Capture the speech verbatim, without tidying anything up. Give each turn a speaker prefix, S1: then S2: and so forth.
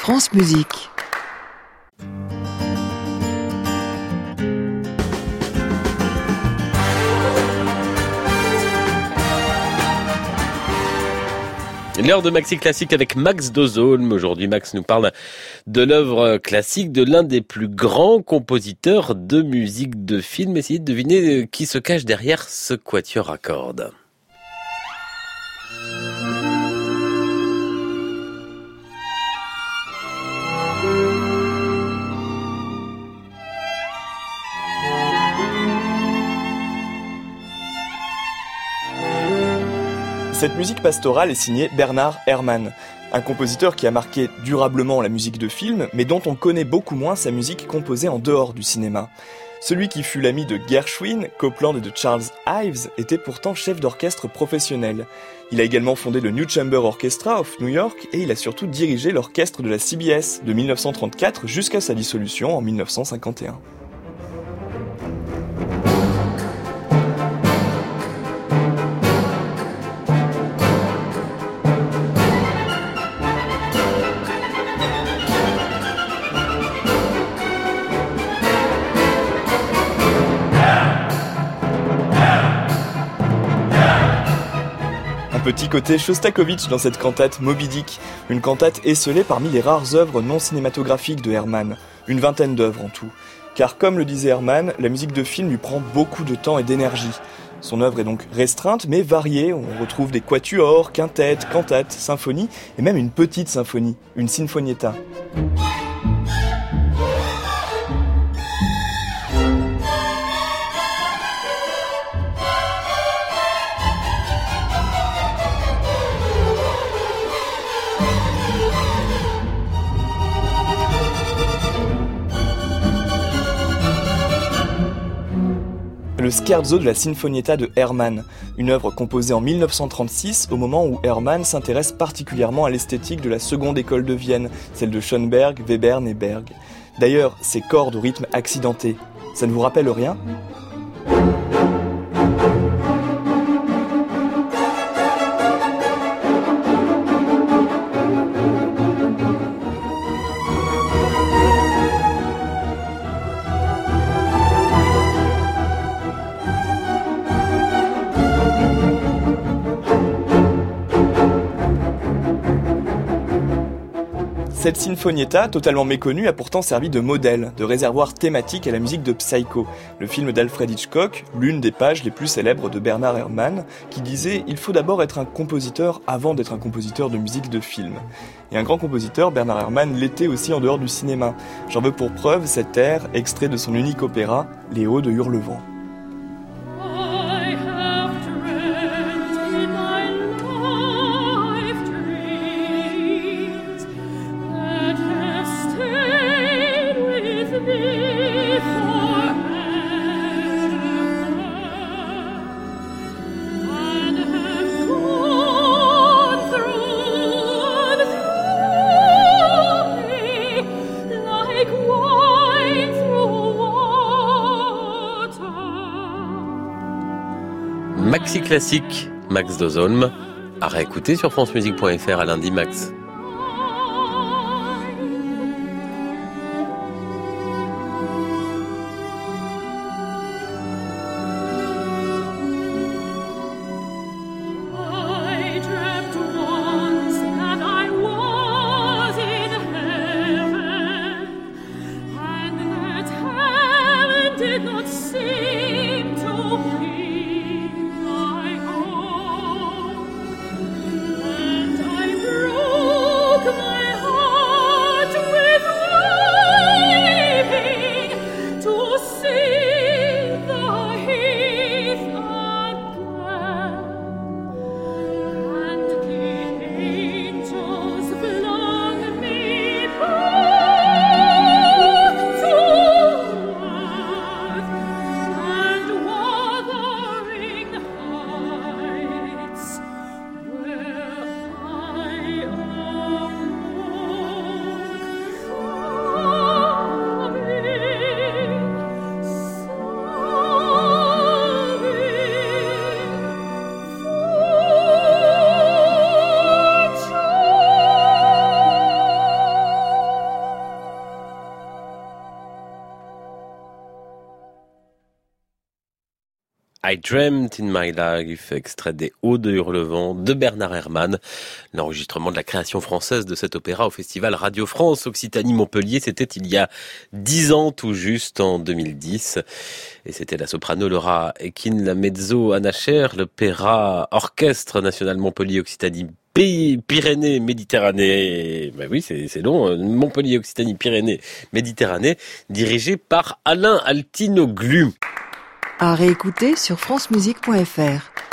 S1: France Musique.
S2: L'heure de Maxi Classique avec Max Dozolm. Aujourd'hui, Max nous parle de l'œuvre classique de l'un des plus grands compositeurs de musique de film. Essayez de deviner qui se cache derrière ce quatuor à cordes.
S3: Cette musique pastorale est signée Bernard Herrmann, un compositeur qui a marqué durablement la musique de film, mais dont on connaît beaucoup moins sa musique composée en dehors du cinéma. Celui qui fut l'ami de Gershwin, Copland et de Charles Ives était pourtant chef d'orchestre professionnel. Il a également fondé le New Chamber Orchestra of New York et il a surtout dirigé l'orchestre de la C B S de dix-neuf cent trente-quatre jusqu'à sa dissolution en dix-neuf cent cinquante et un. Petit côté Shostakovich dans cette cantate Moby Dick, une cantate esselée parmi les rares œuvres non cinématographiques de Herrmann, une vingtaine d'œuvres en tout. Car comme le disait Herrmann, la musique de film lui prend beaucoup de temps et d'énergie. Son œuvre est donc restreinte mais variée, on retrouve des quatuors, quintettes, cantates, symphonies et même une petite symphonie, une sinfonietta. Le scherzo de la Sinfonietta de Herrmann, une œuvre composée en dix-neuf cent trente-six au moment où Herrmann s'intéresse particulièrement à l'esthétique de la seconde école de Vienne, celle de Schoenberg, Webern et Berg. D'ailleurs, ces cordes au rythme accidenté, ça ne vous rappelle rien ? Cette sinfonietta, totalement méconnue, a pourtant servi de modèle, de réservoir thématique à la musique de Psycho, le film d'Alfred Hitchcock, l'une des pages les plus célèbres de Bernard Herrmann, qui disait « Il faut d'abord être un compositeur avant d'être un compositeur de musique de film ». Et un grand compositeur, Bernard Herrmann, l'était aussi en dehors du cinéma. J'en veux pour preuve cet air, extrait de son unique opéra, Les Hauts de Hurlevent.
S2: Maxi Classique, Max Dozolm, à réécouter sur francemusique point f r à lundi, Max.
S4: And I broke
S2: I Dreamt in My Life, extrait des Hauts de Hurlevent de Bernard Herrmann. L'enregistrement de la création française de cet opéra au festival Radio France Occitanie-Montpellier, c'était il y a dix ans tout juste, en deux mille dix. Et c'était la soprano Laura Ekin, la mezzo Anna Scher, l'opéra orchestre national Montpellier-Occitanie Pays Pyrénées Méditerranée, ben oui c'est, c'est long, Montpellier Occitanie Pyrénées Méditerranée, dirigé par Alain Altinoglu.
S1: À réécouter sur francemusique point f r.